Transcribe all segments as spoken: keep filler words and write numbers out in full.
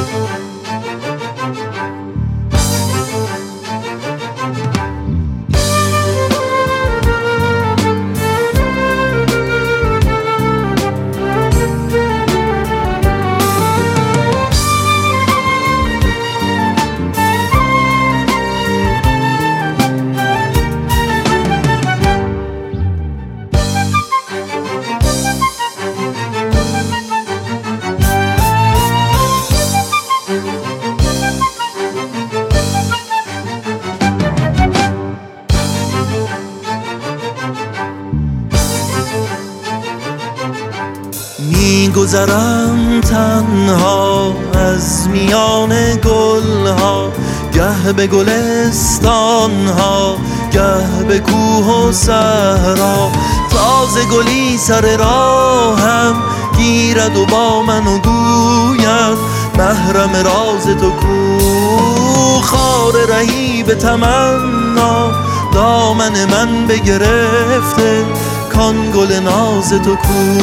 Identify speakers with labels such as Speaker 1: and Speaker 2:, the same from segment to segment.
Speaker 1: میگذرم تنها از میان گلها، گه به گلستانها گه به کوه و صحرا. تازه گلی سر راهم گیرد و با منو گوید محرم راز تو کو. خار رهی به تمنا دامن من بگرفته، کان گل ناز تو کو.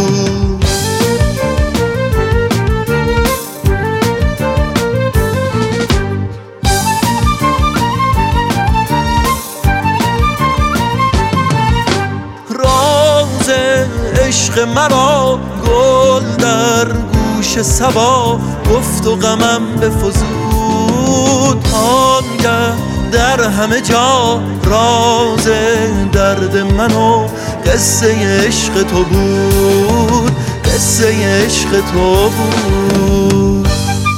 Speaker 1: عشق مرا گل در گوش صبا گفت و غمم بفزود. آنگه در همه جا راز درد من و قصه عشق تو بود، قصه عشق تو بود.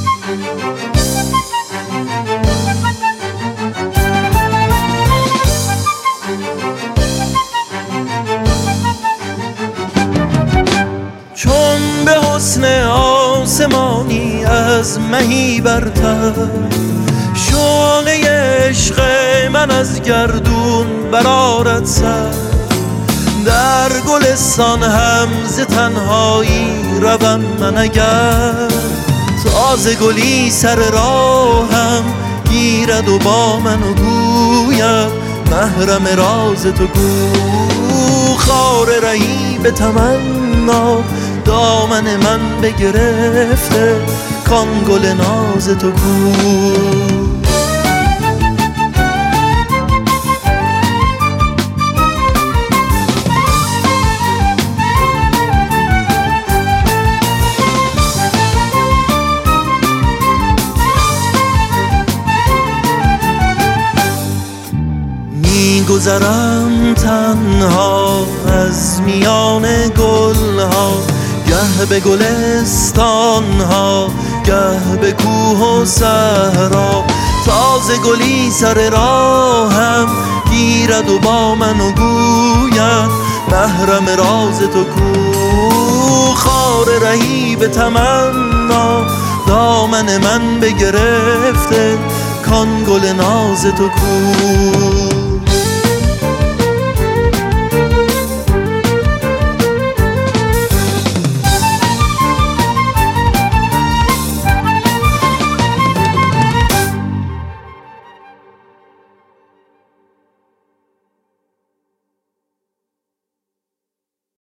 Speaker 1: چون به حسن آسمانی از مهی برتر، شعله عشق من از گردون برآرد سر. در گلستان هم ز تنهایی روم من اگر، تازه گلی سر راهم گیرد و با منو گوید محرم راز تو گو. خار رهی به تمنا دامن من بگرفته، کان گل ناز تو کو. میگذرم تنها از میان گلها، گه به گلستانها گه به کوه و صحرا. تازه گلی سر راهم گیرد و با منو گوید محرم راز تو کو. خار رهی به تمنا دامن من بگرفته، کان گل ناز تو کو.